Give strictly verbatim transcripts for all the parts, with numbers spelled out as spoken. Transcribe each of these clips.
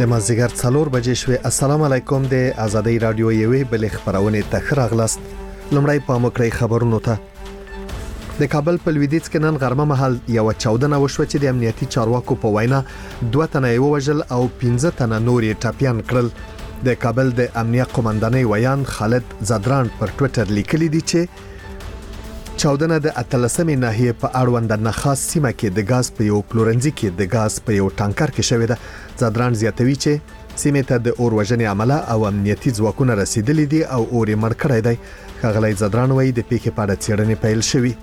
د مازیګر څلور بجې شوې. السلام علیکم. د آزادۍ رادیو یوې بلې خبرونه ته راغلاست. لمړی پام وکړئ خبرونو ته. د کابل په لویدیځ کې نن غرمه مهال یو چاودنه وشوه چې د امنیتي چارواکو په وینا دوه تنه یې وژل او پنځه تنه نور یې ټپيان کړل. د کابل د امنیت قومندانۍ ویان خالد زادران پر ټوئیټر لیکلی دی چې چاودنه د اتلسمې ناحیې په اړوند نخاس سیمه کې د غاز په یو پلورنځي کې د غاز په یو ټانکر کې شوې ده. زادران زیاتوي چې سیمه ته د اور وژنې عمله او امنیتي ځواکونه رسیدلي دي او اور یې مړ کړی دی. ښاغلی زادران وایي د پیښې په اړه څېړنې پیل شوې.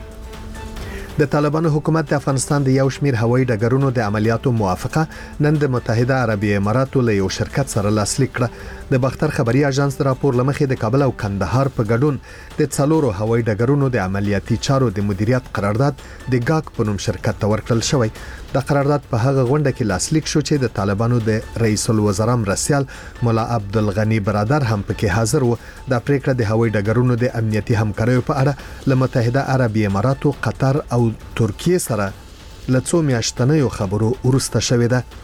د طالبانو حکومت د افغانستان د یو شمیر هوایي ډګرونو د عملیاتو موافقه نن د متحده عربي اماراتو له یو شرکت سره لاسلیک کړه. د باختر خبري اژانس د راپور لمخې د کابل او کندهار په ګډون د څلورو هوایي ډګرونو د عملیاتي چارو د مدیریت قرارداد د ګاک په نوم شرکت ته ورکړل شوی. د قرارداد په هغه غونډه کې لاسلیک شو چې د طالبانو د رئیس الوزرا مرستیال مولا عبدالغنی برادر هم پکې حاضر و. د پریکړه د هوایي ډګرونو د امنیتي همکاریو په اړه له متحده عربي اماراتو، قطر او ترکیه سره لڅو میاشتنیو خبرو ورسته شوې ده.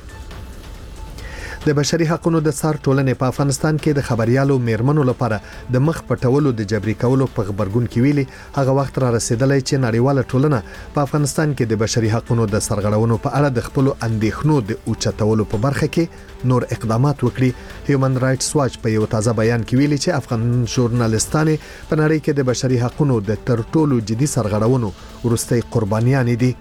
د بشري حقوقو د څار ټولنې په افغانستان کې د خبريالو میرمنو لپاره د مخ پټولو د جبري کولو په خبرګون کې ویلي هغه وخت را رسیدلی چې نړیواله ټولنه په افغانستان کې د بشري حقوقو د سرغړونو په اړه د خپل اندېښنو د اوچتولو په برخه کې نور اقدامات وکړي. هیومن رائټس واچ په یو تازه بیان کې ویلي چې افغان ژورنالیستانې په نړۍ کې د بشري حقوقو د تر ټولو جدي سرغړونو ورستۍ قربانیان دي.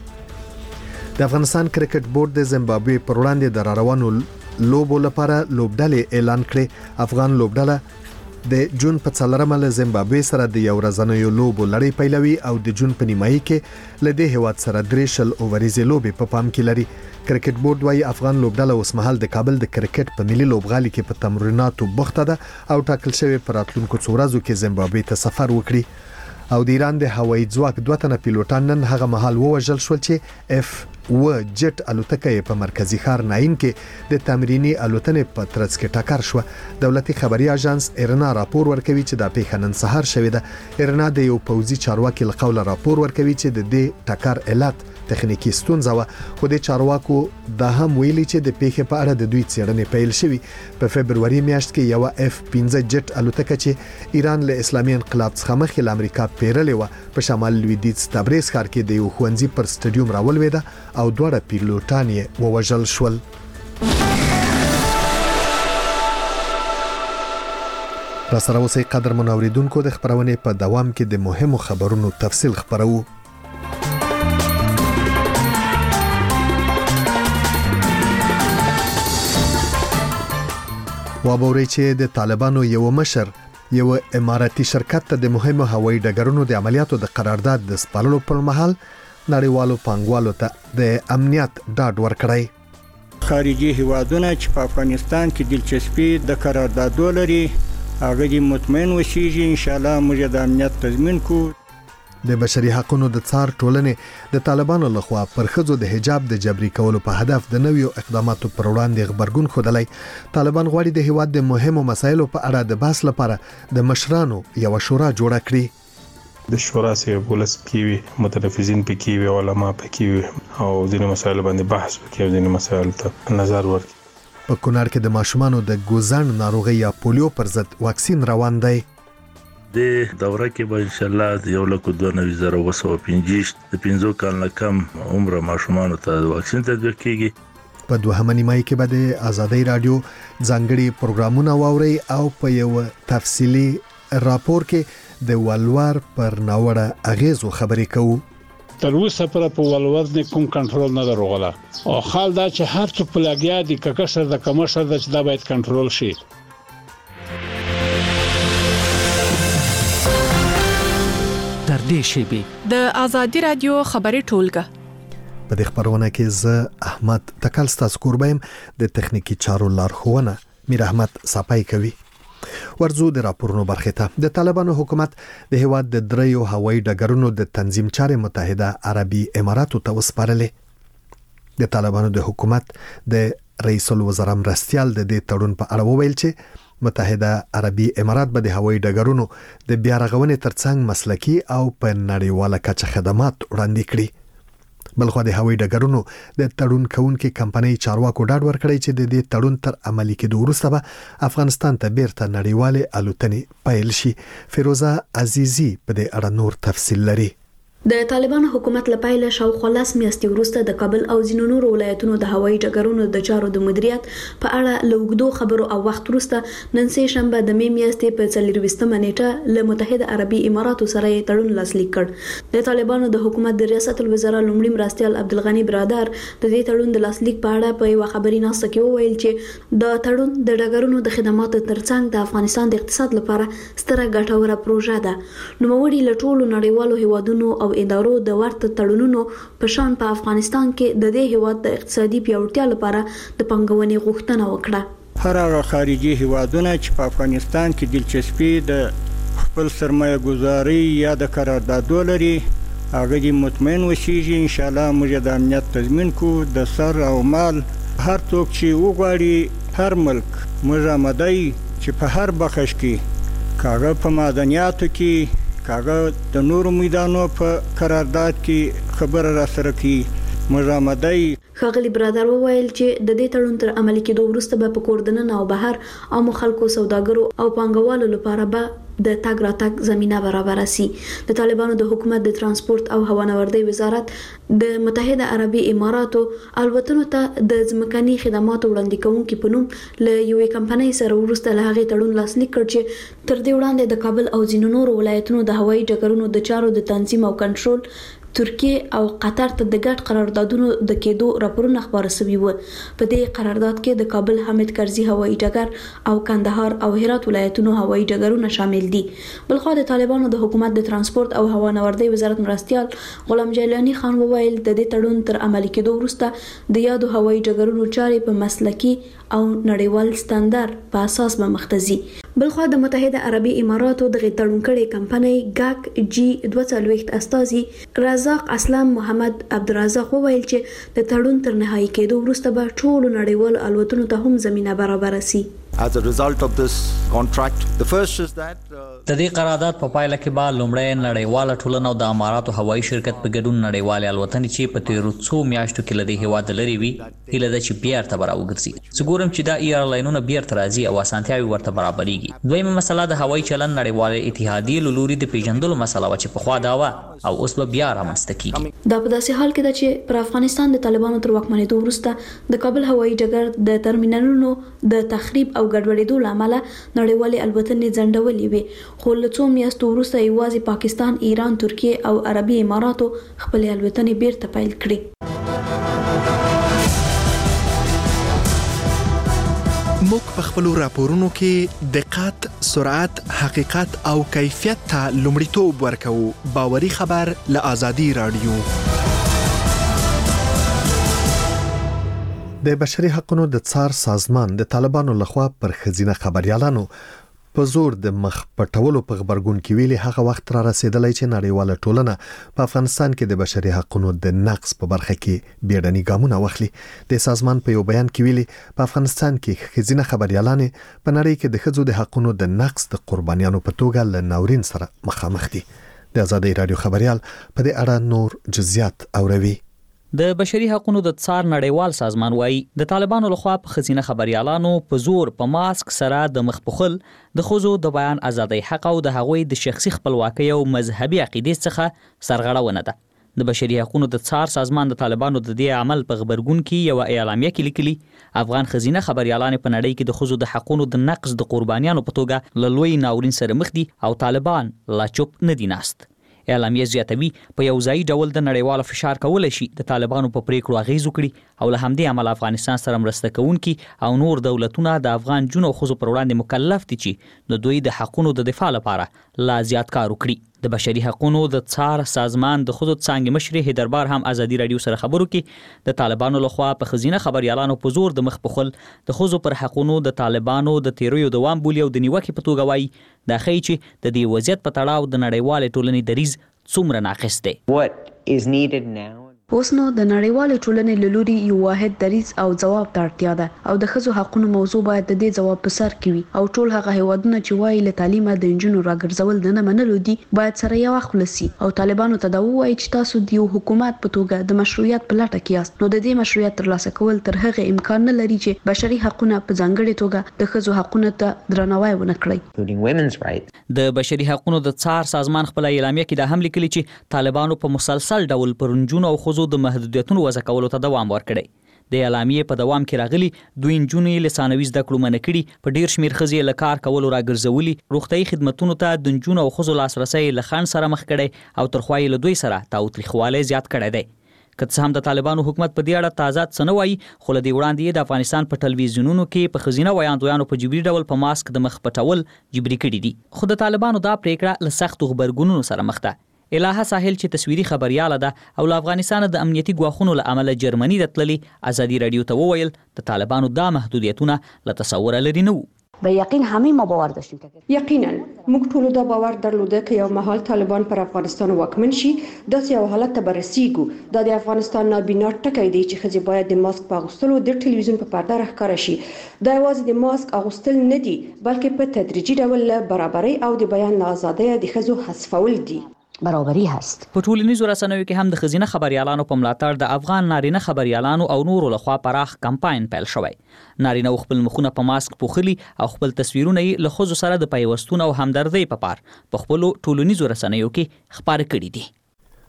د افغانستان کرکټ بورډ د زیمبابوې پر وړاندې د روانو لوبو لپاره لوبډلې اعلان کړې. افغان لوبډله د جون په څلورمه له زیمبابوې سره د یو ورځنیو لوبو لړۍ پیلوي او د جون په نیمایي کې له دې هیواد سره درې شل اووريزې لوبې په پام کې لري. کرکټ بورډ وايي افغان لوبډله اوس مهال د کابل د کرکټ په ملي لوبغالي کې په تمریناتو بوخته ده او ټاکل شوی پر راتلونکو څو ورځو کې زیمبابوې ته سفر وکړي. او د ایران د هوایي ځواک دوه تنه پیلوټان نن هغه مهال ووژل شول چې اف و جټ الوتکه په مرکزی ښار ناین کې د تمرینی الوتنې په ترڅ کې ټکر شو. دولتي خبري اژانس ایرنا راپور ورکوي چې د پیښه نن سهار شوې ده. ایرنا د یو پوځي چارواکي له قوله راپور ورکوي چې د دې ټکر علت تخنیکی ستونزه و، خو د چارواکو دا هم ویلي چې د پیښې په اړه د دوی څېړنې پیل شوې. په فبرवरी میاشت کې یو اف پنځه جټ الوتکه چې ایران له اسلامي انقلاب څخه مخکې له امریکا پیرلې و په شمال لویدیځ تبریز ښار کې د یو ښوونځي پر سټډیوم راولوېده او دوه پیلوټان یې ووژل شول. را سره اوسئ قدر منوریدونکو، د خبرونې په دوام کې د مهمو خبرونو تفصیل خبرو. وابوري چې د طالبانو یو مشر یو اماراتي شرکت ته د مهمو هوایي ډګرونو د عملیاتو د قرارداد د سپارلو پر مهال نړیوالو پانګوالو ته د امنیت ډاډ ورکړی. خارجي هیوادونه چې په افغانستان کې دلچسپي د قراردادو لري هغه دې مطمئن وشيږي ان شاء الله موږ د امنیت تضمین کوو. د بشري حقوقو د څار ټولنې د طالبانو لخوا پر ښځو د حجاب د جبري کولو په هدف د نویو اقداماتو پر وړاندې خبرګون خوده. طالبان غواړي د هیواد د مهمو مسایلو په اړه د بحث لپاره د مشرانو یو شورا جوړه کړي. د شورا سره ولس کیوي، متنفذین پکې وي، علما پکې وي او ځینې مسایل باندې بحث وکړي او ځینې مسایل ته نظر ورکړي. په کونړ کې د ماشومانو د ګوزن ناروغي یا پولیو پر ضد واکسین روان دی. د دوره کې به ان شاء الله یو لک دوه نوي زره وسو پنځه د پنځو کال کم عمر ماشومانو ته واکسین تطبیق کیږي. په دوهمه نیمایي کې به د آزادۍ رادیو ځانګړي پروګرامونه واوري او په یو تفصیلی راپور کې د ولور پر ناوړه اغیزو خبرې کوو. تر اوسه پر په ولور نه کوم کنټرول نه دروغله او حال دا چې هر څه په لګیا دي ککشر د کمشر د چې دا باید کنټرول شي. تر دې شی د آزادۍ رادیو خبري ټولګه په دې خبرونه کې زه احمد تکل ستاسو قربایم، د تخنیکی چارو لارښوونه میر احمد صاپای کوي. ورزو د راپورونو برخه ته د طالبانو حکومت د هیواد د دریو هوایي ډګرونو د تنظیم چارې متحده عربي اماراتو ته وسپارلې. د طالبانو د حکومت د رئیس الوزرا مرستیال د دې تړون په اړه وویل چې متحده عربي امارات به د هوایي ډګرونو د بیا رغونې ترڅنګ مسلکي او په نړیواله کچه خدمات وړاندې کړي. بلخو د هوایي ډګرونو د تړون کوونکې کمپنۍ چارواکو ډاډ ورکړی چې د دې تړون تر عملي کېدو وروسته به افغانستان ته بیرته نړیوالې الوتنې پیل شي. فیروزه عزیزی په دې اړه نور تفصیل لري. د طالبانو حکومت لپاره شاوخوا لاس میاشتې وروسته د کابل او ځینو نورو ولایتونو د هوایي ډګرونو د چارو د مدیریت په اړه لوګدو خبرو او وخت وروسته نن سه شنبه د می میاشتې په څلرويشتمه نیټه له متحده عربي اماراتو سره تړون لاسلیک کړ. د طالبانو د حکومت د ریاست الوزرا لومړي مرستیال عبدالغنی برادر د دې تړون د لاسلیک په اړه په یو خبري ناسته کې وویل چې د تړون د ډګرونو د خدماتو ترڅنګ د افغانستان د اقتصاد لپاره ستره ګټوره پروژه ده. نوموړي له ټولو نړیوالو هیوادونو او ادارو د ورته تړونونو په شان په افغانستان کې د دې هیواد د اقتصادي پیاوړتیا لپاره د پنګونې غوښتنه وکړه. هر هغه خارجي هیوادونه چې په افغانستان کې دلچسپي د خپل سرمایه گذاري یا د قراردادو لري هغه دې مطمئن وشيږي ان شاء الله موږ د امنیت تضمین کو د سر او مال هر څوک چې وغواړي هر ملک موږ آماده چې په هر بخش کې کاغه په معدنیاتو کې کاغه د نورو میدانو په قرارداد کې خبره را سره کی مجامدای. خاغلی برادر وویل چې د دې تړون تر عملي کېدو وروسته به په کوردنن او بهر او مخالکو سوداګرو او پانګوالو لپاره به د تاګ راتګ زمينه برابر شي. د طالبانو د حکومت د ترانسپورت او هوانوردی وزارت د متحده عربي اماراتو الوتنو ته د ځمکني خدماتو وړاندې کوونکي په نوم له یوې کمپنۍ سره ورسته له هغه تړون لاسلیک کړ چې تر دې وړاندې د کابل او ځینو نورو ولایتونو د هوایي ډګرونو د چارو د تنظیم او کنټرول ترکیه او قطر ته د ګډ قراردادونو د کېدو راپورونه خبره شوي وو. په دې قرارداد کې د کابل حامد کرزي هوایي ډګر او کندهار او هرات ولایتونو هوایي ډګرونه شامل دي. بلخو د طالبانو د حکومت د ترانسپورت او هوانوردی وزارت مرستیال غلام جیلانی خان وویل د دې تړون تر عملي کېدو وروسته د یادو هوایي ډګرونو چارې په مسلکي او نړیوال ستاندار په اساس به مختزي. بلخو د متحده عربي اماراتو د تړون کړي کمپنۍ ګاک جی دوه څلوېښت استازي رزاق اسلام محمد عبدالرزاق وویل چې د تړون تر نهایی کېدو وروسته به ټولو نړیوالو الوتنو ته هم زمينه برابر شي. As a result of this contract, the first is that د دې قرارداد په پایله کې به لومړی نړیواله ټولنه او د اماراتو هوایي شرکت په ګډون نړیوالې الوتنې چې په تیرو څو میاشتو کې له دې هیواده لرې وي هیله ده چې بیرته به راوګرځي. زه ګورم چې دا ایرلاینونه بیرته راځي او اسانتیاوې ورته برابرېږي. دویمه مسله د هوایي چلند نړیوالې اتحادیې له لوري د پیژندلو مسله وه چې پخوا دا وه او اوس به بیا رامنځته کېږي. دا په داسې حال کې ده چې پر افغانستان د طالبانو تر واکمنېدو وروسته د کابل هوایي ډګر د ترمینلونو د تخریب او ګډوډېدو له امله نړیوالې الوتنې ځنډولې وې، خو له څو میاشتو وروسته یوازې پاکستان، ایران، ترکیه او عربي اماراتو خپلې الوتنې بیرته پیل کړې. موږ په خپلو راپورونو کې دقت، سرعت، حقیقت او کیفیت ته لومړیتوب ورکوو. باوري خبر له آزادي رادیو. د بشري حقوقو د څار سازمان د طالبانو لخوا پر خزینه خبريالانو په زور د مخ پټولو په خبرګون کې ویلي هغه وخت را رسیدلی چې نړیواله ټولنه په افغانستان کې د بشري حقوقو د نقض په برخه کې بیړني ګامونه واخلي. د سازمان په یو بیان کې ویلي په افغانستان کې خزینه خبريالان په نړۍ کې د ښځو د حقوقو د نقض د قربانیانو په توګه له ناورین سره مخامخ دي. د آزادۍ رادیو خبريال په دې اړه نور جزئیات اوروي. د بشري حقوقو د څار نړیوال سازمان وایي د طالبانو لخوا په خزینه خبريالانو په زور په ماسک سره د مخ پخل د خوځو د بیان ازادۍ حق او د هغوی د شخصي خپلواکۍ او مذهبي عقیدې څخه سرغړونه ده. د بشري حقوقو د څار سازمان د طالبانو د دې عمل په خبرګون کې یو اعلامیه کې لیکلي افغان خزینه خبريالان په نړۍ کې د خوځو د حقوقو د نقض د قربانیانو په توګه له لوی ناورین سره مخ دي او طالبان لا چوپ نه دي ناست. اعلامیه زیاتوي په یو ځای ډول د نړیوال فشار کول شي د طالبانو په پریکړو اغیز وکړي او له همدې عمل افغانستان سره مرسته کوونکي او نور دولتونه د افغان جنو خزو پر وړاندې مکلف دي چې د دوی د حقوقو د دفاع لپاره لا زیات کار وکړي. د بشري حقوقو د څار سازمان د خود څنګه مشر هیدربار هم آزادي رادیو سره خبرو کې د طالبانو لخوا په خزینه خبريالانو په زور د مخ پخل د خود پر حقوقو د طالبانو د تیرویو دوام بولی او د نیوکه په توګه وایي دا خی چې د دې وضعیت په تړاو د نړیوال ټولنې دریز څومره ناقص دی. What is needed now اوس نو د نړیوال ټولنې له لوري یو واحد دریځ او جواب ته اړتیا ده او د ښځو حقوقو موضوع باید د دې جواب په سر کې وي او ټول هغه هیوادونه چې وایي له تعلیمه د انجونو راګرځول نه منلو دي باید سره یو خلسي او طالبانو ته دا وایي چې تاسو د یو حکومت په توګه د مشروعیت په لټه کې یاست نو د دې مشروعیت ترلاسه کول تر هغه امکان نه لري چې بشري حقوقونه په ځانګړي توګه د ښځو حقوقو ته درناوی ونه کړي. د بشري حقوقو د څار سازمان خپل اعلامیه کې دا هم لیکلي چې طالبانو په مسلسل ډول پر نجونو او ښځو د محدودیتونو وضع کولو ته دوام ورکړی. د اعلامیې په دوام کې راغلي دوی نجونې له ثانوي زده کړو منع کړي، په ډیر شمیر ښځې له کار کولو راګرځولي، روغتیايي خدماتونو ته د نجونو او ښځو لاسرسی له خنډ سره مخ کړي او تر خوا یې له دوی سره تاوتریخوالی زیات کړی دی. که څه هم د طالبانو حکومت په دې اړه تازه څه نه وایي، خو له دې وړاندې د افغانستان په ټلویزیونونو کې په ښځینه ویاندویانو په جبري ډول په ماسک د مخ پټول جبري کړي دي. خو د طالبانو دا پریکړه له سختو غبرګونونو سره مخ ده. الهه ساحل چې تصویري خبرياله ده او له افغانستان د امنیتي ګواښونو له امله جرمني د تللي ازادي رادیو ته وویل د طالبانو دا محدودیتونه له تصور لري نه وو. به یقین همه ما باور داشتیم که یقینا موږ ټول دا باور درلوده که یو مهال طالبان پر افغانستان واکمن شي داسې یو حالت ته برسېږو. دا د افغانستان نابینا ټکی دی چې ښځې باید د ماسک په اغوستلو د ټلویزیون په پرده راښکاره شي. دا یوازې د ماسک اغوستل نه دي بلکې په تدریجي ډول له برابرۍ او د بیان له ازادۍ د ښځو حذفول دي. برابري هست. په ټولنیزو رسنیو کې هم د ښځینه خبريالانو په ملاتړ د افغان نارینه خبريالانو او نورو لخوا پراخ کمپاین پیل شوی. نارینه خپل مخونه په ماسک پوښلي او خپل تصویرونه یې له ښځو سره د پیوستون او همدردۍ په پار په خپل ټولنیزو رسنیو کې خپاره کړي دي.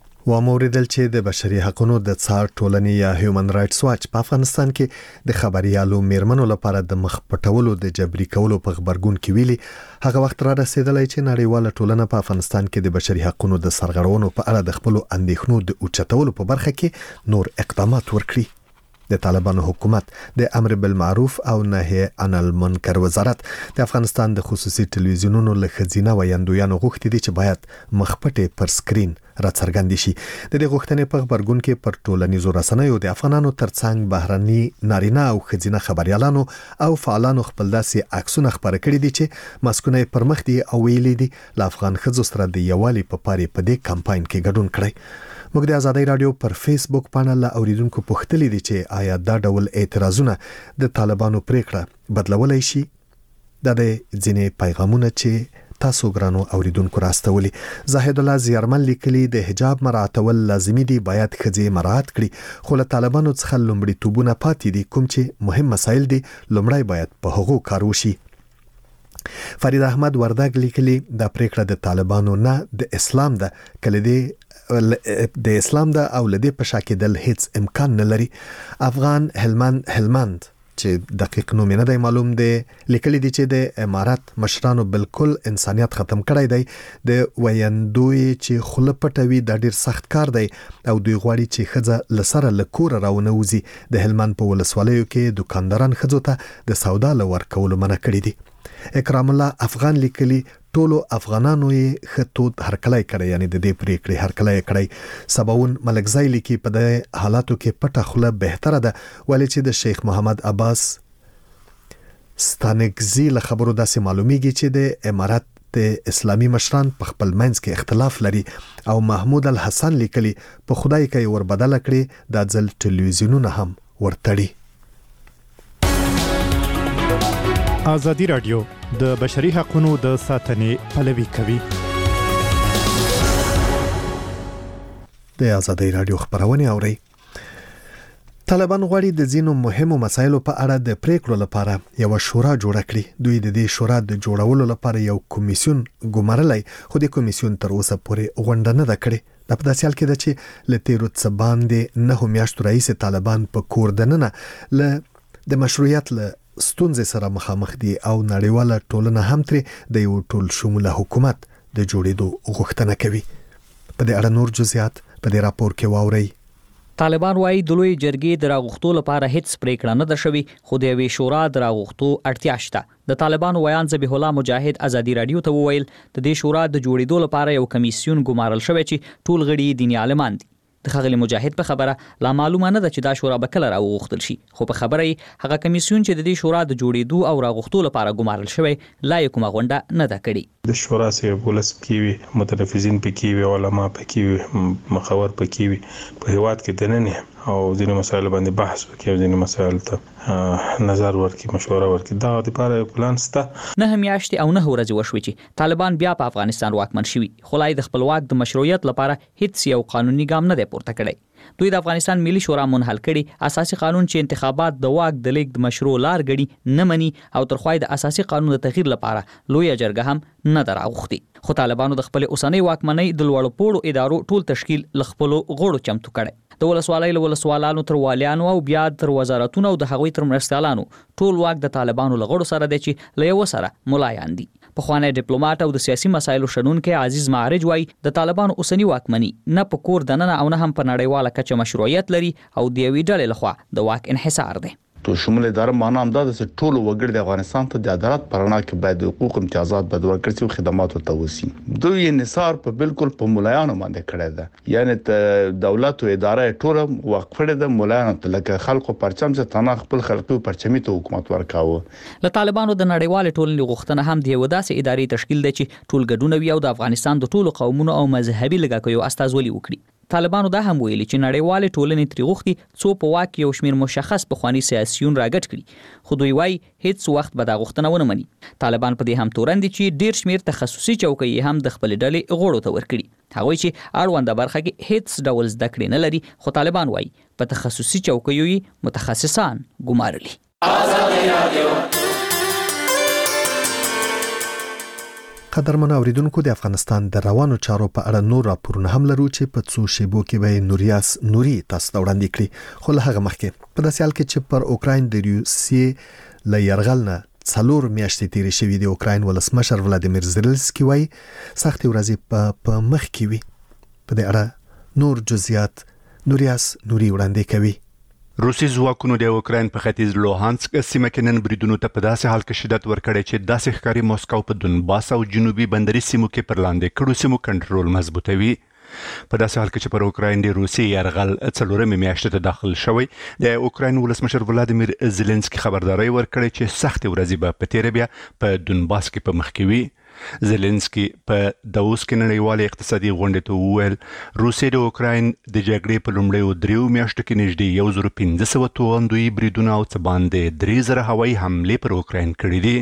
و موریدل چې د بشري حقوقو د څار ټولنې یا هیومن رائټس واچ په افغانستان کې د خبريالو میرمنو لپاره د مخ پټولو د جبري کولو په خبرګون کې ویلي هغه وخت را رسیدلی چې نړیواله ټولنه په افغانستان کې د بشري حقوقو د سرغړونو په اړه د خپل اندېښنو د اوچتولو په برخه کې نور اقدامات وکړي. د طالبانو حکومت د امر بالمعروف او نهي عن المنکر وزارت د افغانستان د خصوصي ټلویزیونونو له ښځینه ویاندویانو غوښتي دي چې باید مخپټې پر سکرین راڅرګند شي. د دې غوښتنې په خبرګون کې پر ټولنیزو رسنیو د افغانانو ترڅنګ بهرني نارینه او ښځینه خبريالانو او فعالانو خپل داسې عکسونه خپاره کړي دي چې ماسکونه پر مخ دي او ویلي دي له افغان ښځو سره د یووالي په پاره په دې کمپاین کې ګډون کړي. موږ د آزادۍ رادیو پر فیسبوک باندې له اوریدونکو پوښتنه دي چې آیا دا ډول اعتراضونه د طالبانو پریکړه بدلولای شي. دا د ځینې پیغامونه چې تاسو ګرانو اوریدونکو راستولي. زاهد الله زیارمن لیکلي د حجاب مراعاتول لازمي دي، باید ښځې مراعات کړي، خو له طالبانو څخه لومړیتوبونه پاتې دي، کوم چې مهم مسایل دي لومړی باید په هغو کار وشي. فرید احمد وردګ لیکلي دا پریکړه د طالبانو نه د اسلام ده، کله دې د اسلام ده او لدې په شاکدل هیڅ امکان نه لري. افغان هلمند هلمند چې دقیق نوم نه دی معلوم دی لیکلي دي چې د امارات مشرانو بالکل انسانيت ختم کړی دی. د ویندوی چې خله پټوي د ډیر سخت کار دی او دوی غواړي چې ښځه لسره لکور راونه وزي. د هلمند په ولسوالیو کې دکانداران ښځو ته د سودا لور کول منع کړی دي. اکرام الله افغان لیکلي ټولو افغانانو یې خطوط هرکلای کړی، یعنی د دې پریکړې هرکلای کړی. سباون ملکزای لیکي په دې حالاتو کې پټه خوله بهتره ده، ولې چې د شیخ محمد عباس ستانکزی له خبرو داسې معلومیږي چې د امارات د اسلامي مشران په خپل منځ کې اختلاف لري. او محمود الحسن لیکلي په خدای کې ور بدل کړي د ځل ټلویزیونونه هم ورتړي. آزادی رادیو د بشري حقوقو د ساتنې پلوي کوي. د آزادی رادیو خبرونه اوري. طالبان غواړي د ځینو مهمو مسایلو په اړه د پریکړو لپاره یو شورا جوړ کړي. دوی د دې شورا د جوړولو لپاره یو کمیسیون ګمارلای، خو د کمیسیون تر اوسه پورې غونډه نه ده کړې. د په داسې حال کې ده چې له تیرو څه باندې نه میاشتو رئیس طالبان په کور دننه له د مشروعیت له ستونزې سره مخامخ دي او نړیواله ټولنه هم ترې د یو ټول شموله حکومت د جوړېدو غوښتنه کوي. په دې اړه نور جزئیات په دې راپور کې واورئ. طالبان وايي د لوی جرګې د راغښتو لپاره هیڅ پریکړه نه ده شوې، خو د یوې شورا د راغښتو اړتیا شته. د طالبانو ویان ذبیح الله مجاهد آزادي رادیو ته وویل د دې شورا د جوړېدو لپاره یو کمیسیون ګمارل شوی چې ټول غړي دیني عالمان دي. د خغلی مجاهد په خبره لا معلومه نه ده چې دا شورا به کله راوغوښتل شي، خو په خبره یې هغه کمیسیون چې د دې شورا د جوړېدو او راغوښتو لپاره ګمارل شوی لا یې کومه غونډه نه ده کړې. د شورا سره ولس پکې وي، متنفذین پکې وي، علما پکې وي، مخاور پکې وي، په هیواد کې دننه او ځینې مسایل باندې بحث وکړي او ځینې مسایل ته نظر ورکړي، مشوره ورکړي. دا د لپاره پلان شته. نه میاشتې او نه ورځې وشوي چې طالبان بیا په افغانستان واکمن شوي، خو لا د خپلواک د مشروعیت لپاره هیڅ یو قانوني ګام نه دی پورته کړی. دوی د افغانستان ملي شورا منحل کړي اساسي قانون چې انتخابات د واک د لیږد مشروع لار غړي نه مني او ترخوای د اساسي قانون د تغییر لپاره لوی جرګه هم نه دراغوختي. خو طالبانو د خپل اوسنۍ واکمنۍ د لوړو پوړو ادارو ټول تشکیل لخپلو غړو چمتو کړي. د ولسوالۍ له ولسوالانو تر والیانو او بیا تر وزارتونو او د هغوی تر مرستیالانو ټول واک د طالبانو له غړو سره دی چې له یو سره ملایان دي. پخوانی ډیپلوماټ او د سیاسي مسایلو شنونکي عزیز معرج وایي د طالبانو اوسنی واکمني نه په کور دننه او نه هم په نړیواله کچه مشروعیت لري او د یوې ډلې لخوا د واک انحصار دی. تو شمول اداره معنا هم دا د ټولو وګړي د افغانستان ته د عدالت پرانا کې باید حقوق امتیازات بد ورکړي او خدمات ورته وسی. دوی انحصار په بالکل په مولایانو باندې کړی ده، یعنی دولت او اداره ټول وقفړه د مولایانو ته لکه خلکو پرچم چې تنه خپل خلکو پرچمي ته حکومت ورکاوه. له طالبانو د نړیوال ټولنې غوښتنه هم دی وداسې اداري تشکیل دی چې ټول ګډون وي او د افغانستان د ټولو قومونو او مذهبي لږکیو استازولي وکړي. طالبانو دا هم ویلي چې نړیوال ټولنې تری غوښتي څو په واک یو شمیر مشخص بخوانی سیاسيون راګټ کړي، خو دوی وايي هیڅ وخت به دا غوښتنه ونه مني. طالبان په دې هم تورن دي چې ډیر شمیر تخصصي چوکۍ هم د خپل ډلې غړو ته ورکړي، هغوی چې اړونده برخه کې هیڅ ډول زده کړې نه لري، خو طالبان وايي په تخصصي چوکیو متخصصان ګمارلي. آزادي رادیو قدرمن اوریدونکو، د افغانستان د روانو چارو په اړه نور راپورونه هم لرو چې په څو شیبو کې به نوریاس نوري تاسو ته وړاندې کړي. خو له هغه مخکې په داسې حال کې چې پر اوکراین د روسیې له یرغل نه څلور میاشتې تیرې شوې د اوکراین ولسمشر ولادیمیر زيلنسکي وايي سختې ورځې په مخ کې وي. په دې اړه نور جزئیات نوریاس نوري وړاندې کوي. روسي ځواکونو د اوکراین په ختیځ لوهانسک سیمه کې نن بریدونو ته په داسې حال کې شدت ورکړی چې داسې ښکاري موسکو په دونباس او جنوبي بندري سیمو کې پر لاندې کړو سیمو کنټرول مضبوطوي. په داسې حال کې چې پر اوکراین د روسي یرغل څلورمې میاشتې ته داخل شوی، د اوکراین ولسمشر ولادیمیر زيلنسکي خبرداري ورکړې چې سخت ورځې به په تیر بیا په دونباس کې په مخ کې وي. زيلنسکي په داووس کې نړیوال اقتصادي غونډې ته وویل روسي د اوکراین د جګړې په لومړیو دریو میاشتو کې نږدې یو زره پنځه سوه توغندوی بریدونه او څه باندې درې زره هوایي حملې پر اوکراین کړې دي.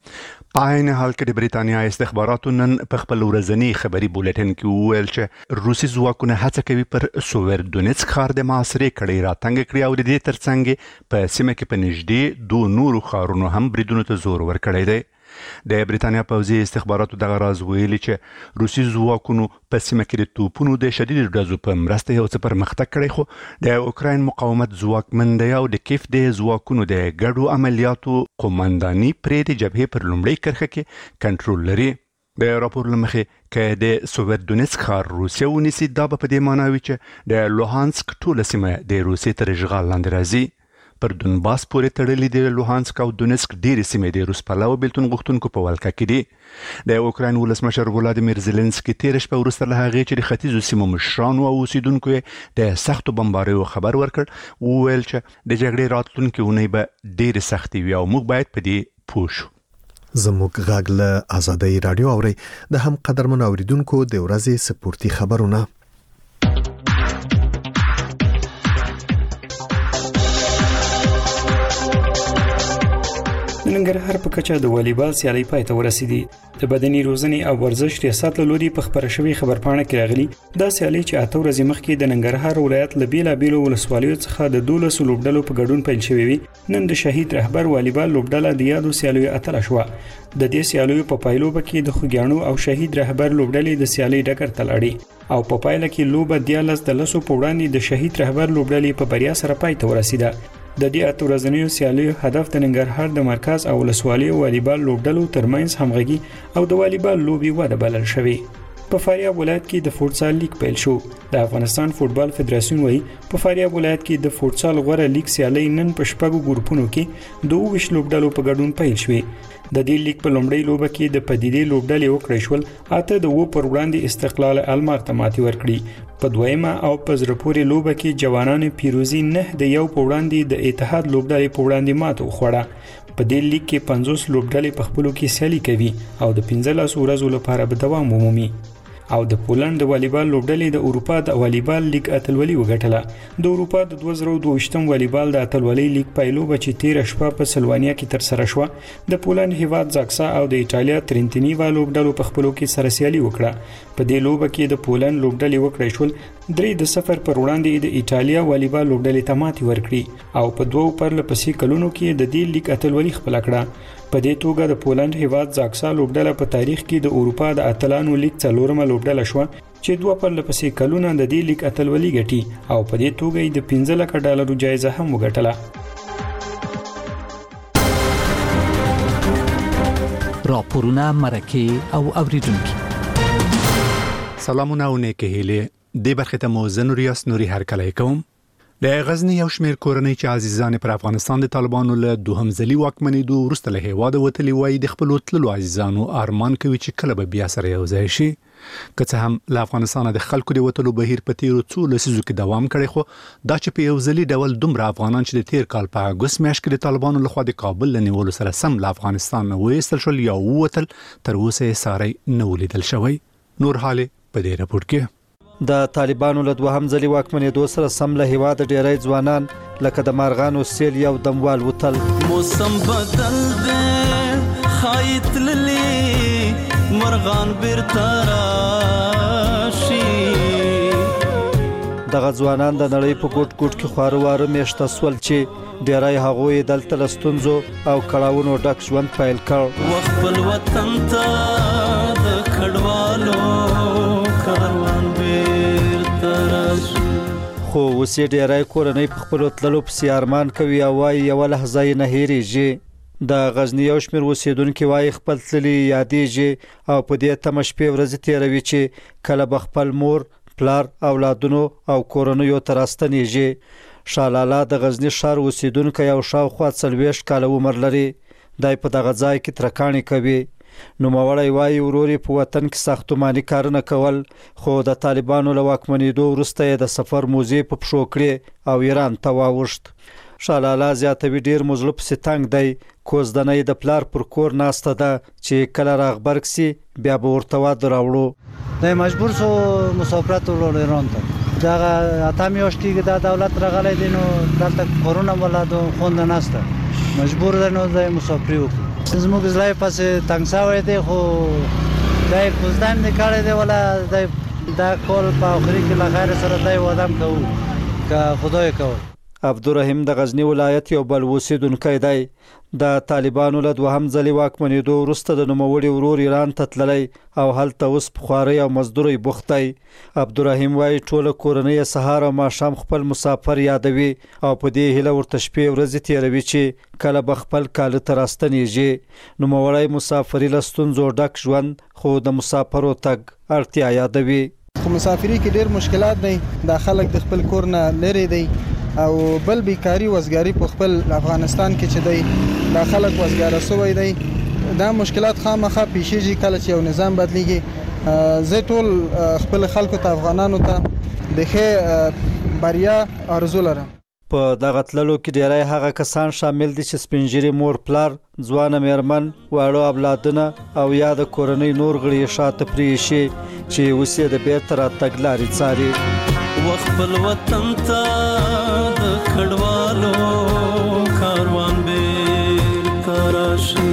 په عین حال کې د بریتانیا استخباراتو نن په خپل ورځني خبري بولټن کې وویل چې روسي ځواکونه هڅه کوي پر سووردونیتسک ښار د محاصرې کړۍ راتنګ کړي او د دې ترڅنګ په سیمه کې په نږدې دوه نورو ښارونو هم بریدونو ته زور ورکړی دی. د بریتانیا پوځي استخباراتو دغه راز ویلي چې روسي ځواکونو په سیمه کې د توپونو د شدید ډزو په مرسته یو څه پرمختګ کړی، خو د اوکراین مقاومت ځواکمن دی او د کیف د ځواکونو د ګډو عملیاتو قومنداني پرې د جبهې پر لومړۍ کرښه کې کنټرول لري. د راپور لمخې که د سووردونیتسک ښار روسیه ونیسي دا به په دې معنا وي چې د لوهانسک ټوله سیمه د روسیې تر اشغال لاندې راځي. پر دونباس پورې تړلې د لوهانسک او دونیسک ډېرې سیمې د روس پلوه بیلتون غوښتونکو په ولکه کې دي. د اوکراین ولسمشر ولادیمیر زيلنسکي تېره شپه وروسته له هغې چې د ختیځو سیمو مشرانو او اوسیدونکو یې د سختو بمباریو خبر ورکړ، وویل چې د جګړې راتلونکې اونۍ به ډېرې سختې وي او موږ باید په دې پوه شو. زموږ غږ له آزادۍ رادیو اوري. د هم قدرمن اوریدونکو د ورځې سپورتي خبرونه. ننګرهار په کچه د والیبال سیالۍ پای ته ورسېدې. د بدني روزنې او ورزش ریاست له لوري په خبره شوې خبرپاڼه کې راغلي دا سیالۍ چې اته ورځې مخکې د ننګرهار ولایت له بیلابیلو ولسوالیو څخه د دولسو لوبډلو په ګډون پیل شوې وي، نن د شهید رهبر والیبال لوبډله د یادو سیالیو اتله شوه. د دې سیالیو په پایلوبه کې د خوږیاڼو او شهید رهبر لوبډلې د سیالۍ ډګر ته لاړې او په پایله کې لوبه دیارلس د لسو په وړاندې د شهید رهبر لوبډلې په بریا سره پای ته ورسېده. د دې اته ورځنیو سیالیو هدف د ننګرهار د مرکز او ولسوالیو والیبال لوبډلو ترمنځ همغږي او د والیبال لوبي وده بلل شوې. په فاریاب ولایت کې د فوټسال لیګ پیل شو. د افغانستان فوټبال فدراسیون وایي په فاریاب ولایت کې د فوټسال غوره لیګ سیالۍ نن په شپږو ګروپونو کې دوه ویشت لوبډلو په ګډون پیل شوې. د دې لیگ په لومړۍ لوبه کې د پدیدې لوبډلې وکړې شول اته د و پر وړاندې استقلال المار ته ماتې ورکړي. په دویمه او په زړه پورې لوبه کې جوانانو پیروزي نه د یو په وړاندې د اتحاد لوبډلې په وړاندې ماته وخوړه. په دې لیگ کې پنځوس لوبډلې په خپلو کې سیالي کوي او د پنځلس ورځو لپاره به دوام ومومي. او د پولند د والیبال لوبډلې د اروپا د والیبال لیگ اتلولي وګټله. د اروپا د دوه زره دوه ویشتم والیبال د اتلولي لیگ پایلوبه چې تیر شپه په سلوانیا کې تر سره شوه د پولند هیواد زاکسا او د ایټالیا ترنتینیوا لوبډلو په خپلو کې سره سیالي وکړه. په دې لوبه کې د پولند لوبډلې وکړې شول درې د صفر پر وړاندې د ایټالیا والیبال لوبډلې ته ماتې ورکړي او په دوو پرله پسې کلونو کې د دې لیگ اتلولي خپل کړه. په دې توګه د پولند هیواد زاکسا لوبډله په تاریخ کې د اروپا د اتلانو لیگ څلورمه لوبډله شوه چې دوه پرله پسې کلونه د دې لیگ اتلولي ګټي او په دې توګه یې د پنځه لکه ډالرو جایزه هم وګټله. راپورونه مرکه او اوریدونکو سلامونه او نیکه هیله د برخه ته موزن ریاست نوري هر کله کوم. د غزنی یو شمیر کورنۍ چې عزیزان پر افغانستان د طالبانو له دوهم ځلي واکمنېدو وروسته له هیواده وتلي وای د خپل تللو عزیزانو ارمان کوي چې کله به بیا سره یو ځای شي. که څه هم له افغانستان د خلکو د وتلو بهیر په تیرو څو لسیزو کې دوام کړی خو دا چې په یو ځلي ډول دومره افغانان چې د تیر کال په اګوست میاشت کې د طالبانو لخوا د کابل له نیولو سره سم له افغانستان وایستل شول یا ووتل تر اوسه یې ساری نه ولیدل شوی. نور حال په دې راپور کې د طالبانو له دوهم ځلي واکمنېدو سره سم له هیواده ډیری ځوانان لکه د مارغانو سیل یو دموال وتل. موسم بدل دی خایت للی مرغان بیرته راشي. دغه ځوانان د نړۍ په ګوټ ګوټ کې خواره واره میشته سول چې ډیری هغوی دلته له ستونزو او کړاوونو ډک ژوند پیل کړ. خپل وطن ته د کډوالو کاروان بیرته راشي. خو اوس یې ډیری کورنۍ په خپلو تللو پسې ارمان کوي او وایي یوه لحظه یې نه هېرېږي. د غزني یو شمېر اوسېدونکي وایي خپل تللي یادېږي او په دې تمه شپې ورځې تېروي چې کله به خپل مور پلار اولادونو او کورنیو ته راستنېږي. شالاله د غزني ښار اوسېدونکی او شاوخوا څلوېښت کاله عمر لري. دی په دغه ځای کې ترکاڼې کوي. نوموړی وایي ورور یې په وطن کې ساختماني کارونه کول خو د طالبانو له واکمنېدو وروسته یې د سفر موزې په پښو کړې او ایران ته واوښت. شالاله زیاتوي ډېر مو زړه پسې تنګ دی. کوزدنۍ د پلار پر کور ناسته ده چې کله راغبرګ سي بیا به ورته واده راوړو. دی مجبور سو مسافرت ولاړ ایران ته. دغه اته میاشتې کې دا دولت راغلی دی نو دلته کورونه ولادو خوند نسته مجبور دی نو دی مسافري وکړو. زموږ زړه پسې تنګ شوی دی خو دی کوزدن دې کړی دی ولا دی دا کول په آخري کې له خیر سره دی واده هم کوو که خدای کوو. عبدالرحیم د غزنی ولایت یو بل اوسېدونکی دی. د طالبانو له دوهم ځلي واکمنېدو وروسته د نوموړي ورور ایران ته تللی او هلته اوس په خوارۍ او مزدورۍ بوخت دی. عبدالرحیم وایي ټوله کورنۍ یې سهار او ماښام خپل مسافر یادوي او په دې هیله ورته شپې ورځې تېروي چې کله به خپل کاله ته راستنېږي. نوموړی مسافري له ستونزو ډک ژوند خو د مسافرو تګ اړتیا یادوي. خو مسافري کې ډېر مشکلات دی. دا خلک د خپل کور نه لرې دی او بل بیکاری وزګاری په خپل افغانستان کې چې دی دا خلک وزګاره سوی دی. دا مشکلات خامخا پیښیږي کله چې یو نظام بدلیږي. زه ټول خپل خلکو ته افغانانو ته د ښې بریا آرزو لرم. په دغه تللو کې ډیری هغه کسان شامل دي چې سپینږیري مور پلار ځوانه میرمن واړه اولادونه او یا د کورنۍ نور غړي شاته پریښي چې اوس یې د بیرته راتګ لارې څاري. خپل وطن ته د کډوالو کاروان بیرته راشي.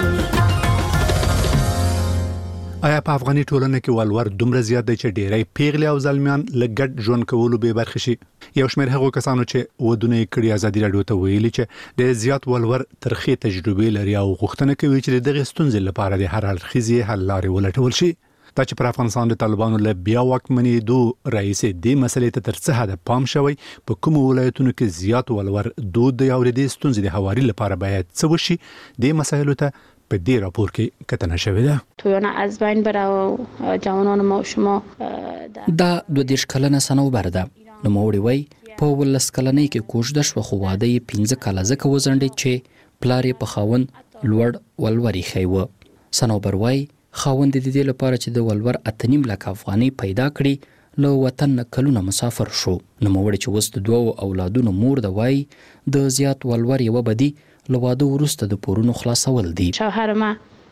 آیا په افغاني ټولنه کې ولور دومره زیات دی چې ډیری پیغلې او زلمیان له ګډ ژوند کولو بې برخې شي؟ یو شمېر هغو کسانو چې ودونه یې کړي ازادي راډیو ته ویلي چې ډېر زیات ولور ترخې تجربې لري او غوښتنه کوي چې د دغې ستونزې لپاره د هر اړخیزې حل لارې ولټول شي. دا چې پر افغانستان د طالبانو له بیا واکمنېدو راهیسې دې مسلې ته تر څه حده پام شوی، په کومو ولایتونو کې زیات ولور دود دی او د دې ستونزې د هواري لپاره باید څه وشي، دې مسایلو ته په دې راپور کې کتنه شوې ده. تویونه از بین بره او جوانان ما شما دا دو دیش کلنه سنوبر ده. نوموړي وایي په ولس کلنۍ کې کوژده شوه خو واده یې پنځه کاله ځکه وځنډېد چې پلار یې په خاوند لوړ ولور یې ښی و. صنوبر وایي خاوند د دې لپاره چې د ولور اته نیم لک افغانۍ پیدا کړي له وطن نه کلونه مسافر شو. نوموړی چې اوس د دوو اولادونو مور ده وایي د زیات ولور یوه بدي له واده وروسته د پورونو خلاصول دي. شوهر ما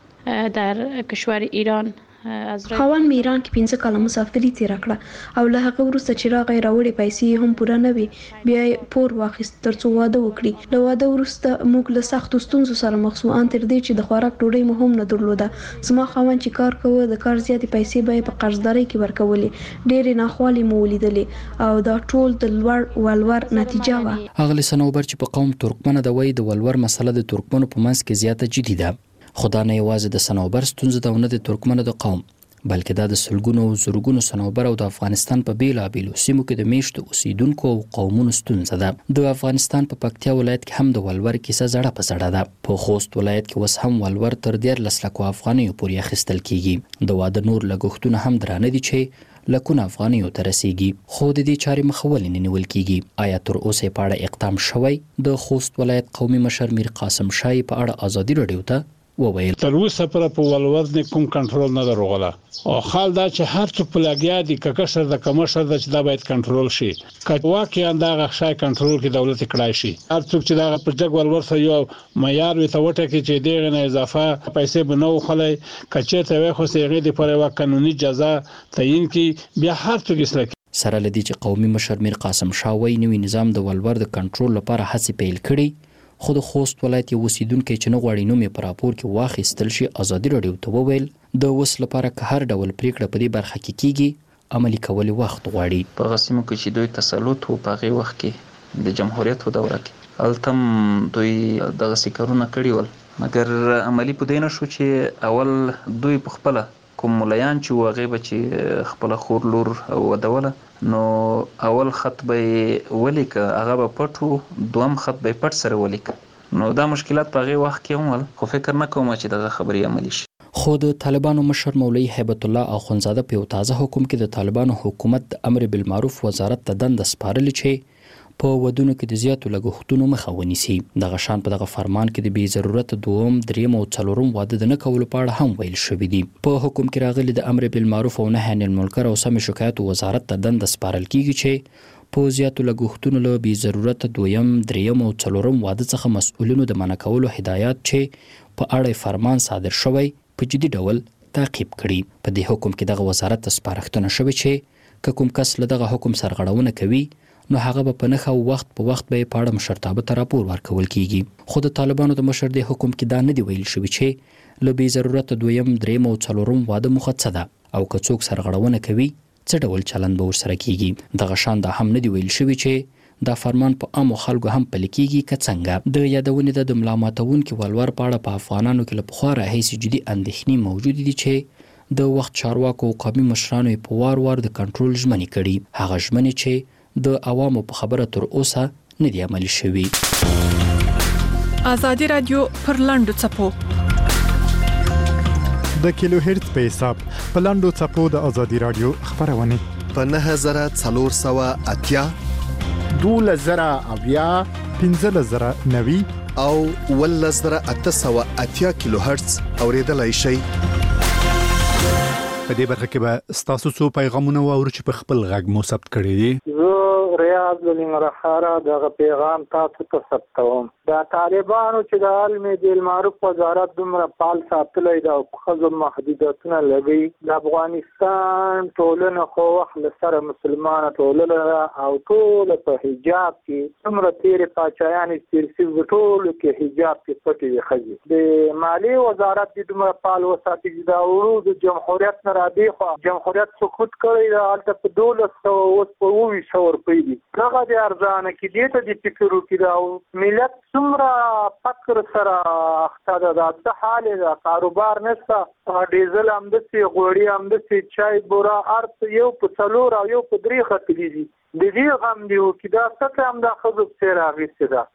در کشور ایران خاوند مې ایران کې پنځه کاله مسافري تیره کړه او له هغه وروسته چې راغی راوړې پیسې هم پوره نه وي، بیا یې پور واخیست تر څو واده وکړي. له واده وروسته موږ له سختو ستونزو سره مخ شو، ان تر دې چې د خوراک ډوډۍ مو هم نه درلوده. زما خاوند چې کار کوه د کار زیاتې پیسې به یې په قرضدارۍ کې ورکولې. ډېرې ناخوالې مو ولیدلې او دا ټول د لوړ ولور نتیجه وه. اغلې صنوبر چې په قوم ترکمنه ده وایي د ولور مسله د ترکمنو په منځ کې زیاته جدي ده. خو دا نه یوازې د صنوبر ستونزه ده او نه د ترکمنو د قوم، بلکې دا د سلګونو او زرګونو صنوبر او د افغانستان په بیلابیلو سیمو کې د میشتو اوسیدونکو او قومونو ستونزه ده. د افغانستان په پکتیا ولایت کې هم د ولور کیسه زړه په زړه ده. په خوست ولایت کې اوس هم ولور تر دیارلس لکو افغانیو پورې اخیستل کیږي. د واده نور لګښتونه هم درانه دي چې لکونه افغانیو ته رسیږي، خو د دې چارې مخه ولې نه نیول کیږي؟ آیا تر اوسه په اړه اقدام شوی؟ د خوست ولایت قومي مشر میر قاسم شاه په اړه ازادي راډیو ته وویل تر اوسه پر په ولور نه کوم کنټرول نه دروغله او خال دا چې هر څوک په لګیا دي ککشر د کمشر د چې دا باید کنټرول شي. که واقعا دا غشای کنټرول کې دولت کړای شي، هر څوک چې دا په جګ ولور سره یو معیار وي ته وټه کې چې دغه نه اضافه پیسې بنو خلای کچې ته وي خو سیغه د پر یو قانوني جزا تعین کې بیا هر څوک اسلام سره لدی چې قومي مشر میر قاسم شاه وایي نوی نظام د ولور د کنټرول لپاره هڅې پیل کړي. خو د خوست ولایت یو اوسیدونکو چې نه غواړي نوم یې په راپور کې واخیستل شي ازادي راډیو ته وویل د اوس لپاره که هر ډول پریکړه په دې برخه کې کیږي عملي کول وخت غواړي. په غسیمو کې چې دوی تسلط وو په هغه وخت کې د جمهوریت په دوره کې التم دوی دغه سکرونه کړی ول، مګر عملی په دینه شو چې اول دوی په خپل کوم مليان چې وغه به چې خپل خور لور او ودوله نو اول خط به ولیک هغه په پټو دوم خط به پټ سره ولیک. نو دا مشکلات په هغه وخت کې هم خو فکر نه کوم چې دغه خبري عملي شي. خو د طالبانو مشر مولوی هیبت الله اخونزاده په تازه حکم کې د طالبانو حکومت د امر بالمعروف وزارت ته دند سپارل چې په ودونو کې د زیاتو لګښتونو مخه ونیسي. دغه شان په دغه فرمان کې د بې ضرورت دوم دریم او څلورم واده د نه کولو په اړه هم ویل شوی دی. په حکم کې راغلي د امر بالمعروف او نهي عن المنکر او سم شکایت وزارت ته دند سپارل کیږي چې په زیاتو لګښتونو له بې ضرورت دویم دریم او څلورم واده څخه مسؤلینو د منع کولو هدایت چې په اړه فرمان صادر شوی په جدي ډول تعقیب کړي. په دې حکم کې دغه وزارت ته سپارښتنه شوې چې کوم کس له دغه حکم سرغړونه کوي نو هغه به په نخښه وخت په وخت به په اړه مشرتابه ته راپور ورکول کیږي. خو د طالبانو د مشر د حکم کې دا نه دی ویل شوی چې له بې ضرورت دویم دریم او څلورم واده مخه څه ده او که څوک سرغړونه کوي څه ډول چلند به ورسره کیږي. دغه شان دا هم نه دی ویل شوی چې دا فرمان په عامو خلکو هم پلي کیږي که څنګه. د یادونې د ملا ماتونکي ولور په اړه په افغانانو کې له پخوا راهیسې جدي اندېښنې موجودې دي چې د وخت چارواکو او قومي مشرانو په وار وار د کنټرول ژمنې کړي، هغه ژمنې چې د عوامو په خبره تر اوسه نه دی عملي شوی. ازادي رادیو پر لاندو چپو د کیلو هرتز په حساب په لاندو چپو د ازادي رادیو خبرونه په نه زره څلور سوه اتیا دوله زره اویا پنځه زره نوي او ول زره اته سوه اتیا کیلو هرتز اوریدلای شي. په دې برخه کې به ستاسو څو پیغامونه واورو چې په خپل غږ مو ثبت کړی دي. زه ریاض النمرخاره دغه پیغام تاسو ته ثبتوم. دا طالبانو چې د علم بالمعروف وزارت دومره پال ساتلی دا خزو محدودیتونه لګي د افغانستان ټولنه خو وخت سره مسلمانه ټولنه او ټول په حجاب کې څومره تیرې پاچایان استرسي ټول کې حجاب کې پټي خزي. د مالی وزارت د دومره پال وساتي دا ورو د جمهوریت نه را دی خو جمهوریت سقوط کړی دا البته په دولس سو اوس په وی سو روپۍ دي. هغه د ارزانه کې دې ته د فکر وکړي دا ملت څومره فقر سره اخته ده، د حال د کاروبار نشته، ډیزل هم د سي غوړي هم د سي چای بورا ارت یو په څلور او یو په درې خطلې دي. د دې غم دی چې دا څه هم د خزو سره راغسته ده.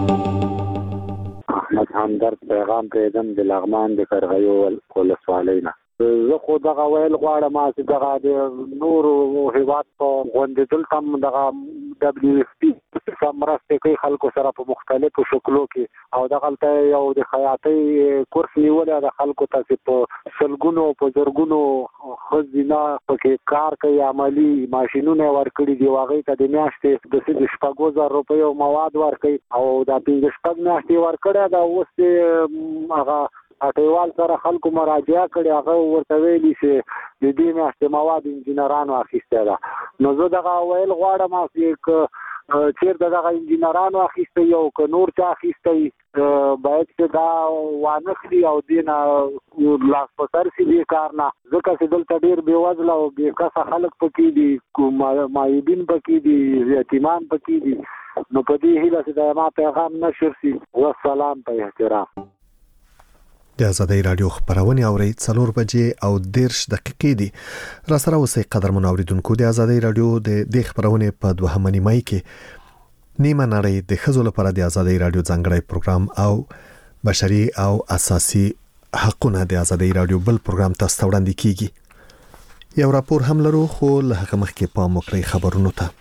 احمد همدرد پیغام پریدم د لغمان د کرغیو ولسوالینا. زه خو دغه ویل غواړم چې دغه د نورو هیواد په غونډېدل هم دغه دبلیو اف پی مرسته کوي خلکو سره په مختلفو شکلو کې او دغلته یو د خیاطۍ کورس نیولې د خلکو ته په سلګونو په زرګونو خزینه پکې کار کوي عملی ماشينونه ورکړي دی واغې ته د میاشتې د سید شپږو زره روپیو مواد ورکړي او د پنځه شپږ میاشتې ورکړي دا اوس هغه اټیوال سره خلکو مراجعه کړي هغه ورته ویلي چې د دې میاشتې مواد انجینرانو اخیسته ده نو زه دغه ویل غواړم چې چیرته دغه انجینرانو اخیسته یو که نور چا اخیسته باید چې دا وانخلي او دینه لاس په سر سي دې کار نه ځکه چې دلته ډېر بېوزله او بېکسه خلک پکې دي معیوبین پکې دي یتیمان پکې دي نو په دې هیله چې د ما پیغام نشر سي والسلام په احترام. د ازادۍ رادیو خبرونه اوري څلور بجې او دیرش دقیقې دي را سره اوسې قدرمن اوریدونکو د ازادۍ رادیو د د خبرونه په دوهمه نیمه کې نیمه نړۍ د خزو لپاره د ازادۍ رادیو ځانګړی پروګرام او بشري او اساسي حقوقونه د ازادۍ رادیو بل پروګرام تاسو وړاندې کیږي یو راپور هم لرو خو له هغه مخکې په موکړی خبرونو ته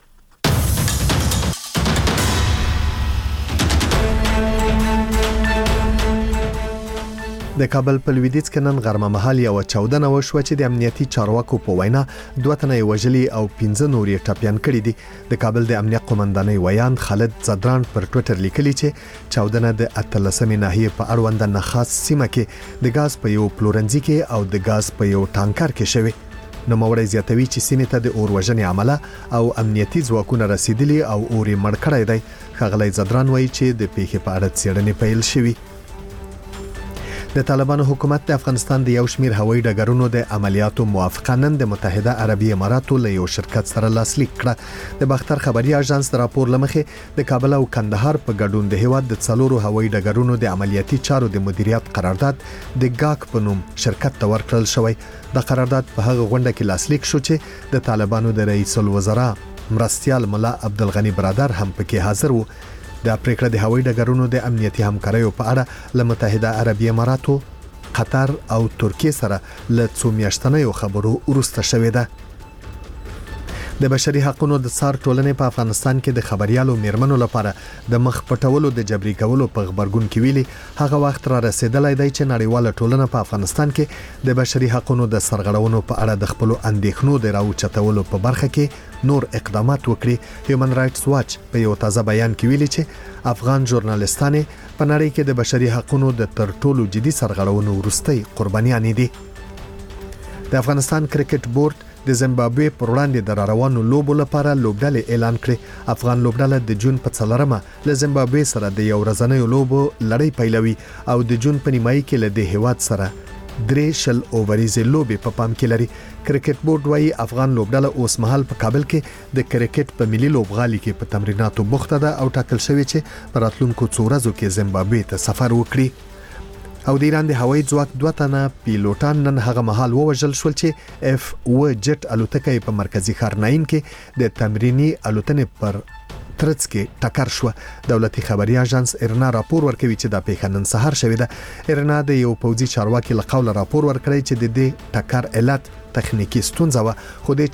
د کابل په لویدیځ کې نن غرمه مهال یو چاودنه وشوه چې د امنیتي چارواکو په وینا دوه تنه وژلي او پنځه نور یې ټاپیان کړي دي د کابل د امنیت قومندانۍ ویان خالد زدران پر ټوئیټر لیکلي چې چاودنه د اتلسمې ناحیې په اړوند نخاس سیمه کې د غاز په یو پلورنځي کې او د غاز په یو ټانکر کې شوه نو موري زیاتوي چې سیمه ته د اور وژنې عمله او امنیتي ځواکونه رسیدلي او اور یې مړ کړی دی خغلی زدران وایي چې د پیښې په اړه څېړنې پیل شوې د طالبانو حکومت د افغانستان د یو شمیر هوایي ډګرونو د عملیاتو موافقه د متحده عربي اماراتو له یو شرکت سره لاسلیک کړه د باختر خبري اژانس د راپور لمخې د کابل او کندهار په ګډون د هیواد د څلورو هوایي ډګرونو د عملیاتي چارو د مدیریت قرارداد د ګاک په نوم شرکت ته ورکړل شوی د قرارداد په هغه غونډه کې لاسلیک شو چې د طالبانو د رئیس الوزرا مرستيال مولا عبدالغنی برادر هم پکې حاضر وو د پریکړه د هوایي ډګرونو د امنیتي همکاریو په اړه له متحده عربي اماراتو قطر او ترکیه سره له څو میاشتنیو خبرو وروسته شوې ده د بشري حقوقو د څار ټولنې په افغانستان کې د خبريالو میرمنو لپاره د مخ پټولو د جبري کولو په خبرګون کې ویلي هغه وخت را رسیدلای دی چې نړیواله ټولنه په افغانستان کې د بشري حقوقو د سرغړونو په اړه د خپل اندېښنو د راوچتولو په برخه کې نور اقدامات وکړي هیومن رائټس واچ په یو تازه بیان کې ویلي چې افغان ژورنالیستانې په نړۍ کې د بشري حقوقو د تر ټولو جدي سرغړونو وروستي قربانیان دي د افغانستان کرکټ بورډ د زیمبابوې پر وړاندې د روانو لوبو لپاره لوبډلې اعلان کړې افغان لوبډله د جون په څلورمه له زیمبابوې سره د یو ورځنیو لوبو لړۍ پیلوي او د جون په نیمایي کې له د هیواد سره درې شل اووریزې لوبې په پام کې لري کرکټ بورډ وايي افغان لوبډله اوس مهال په کابل کې د کرکټ په ملي لوبغالي کې په تمریناتو بوخته ده او ټاکل شوی چې په راتلونکو څو ورځو کې زیمبابوې ته سفر وکړي او د ایران د هوایي ځواک دوه تنه پیلوټان نن هغه مهال ووژل شول چې اف و جټ الوتکه په مرکزی ښار ناین کې د تمرینی الوتنې پر ترڅ کې ټکر شو دولتي خبري اژانس ارنا راپور ورکوي چې د پیښه نن سهار شوې ده ارنا د یو پوځي چارواکي له قوله راپور ورکړی چې د دې ټکر علت تخنیکی ستونزه و خو د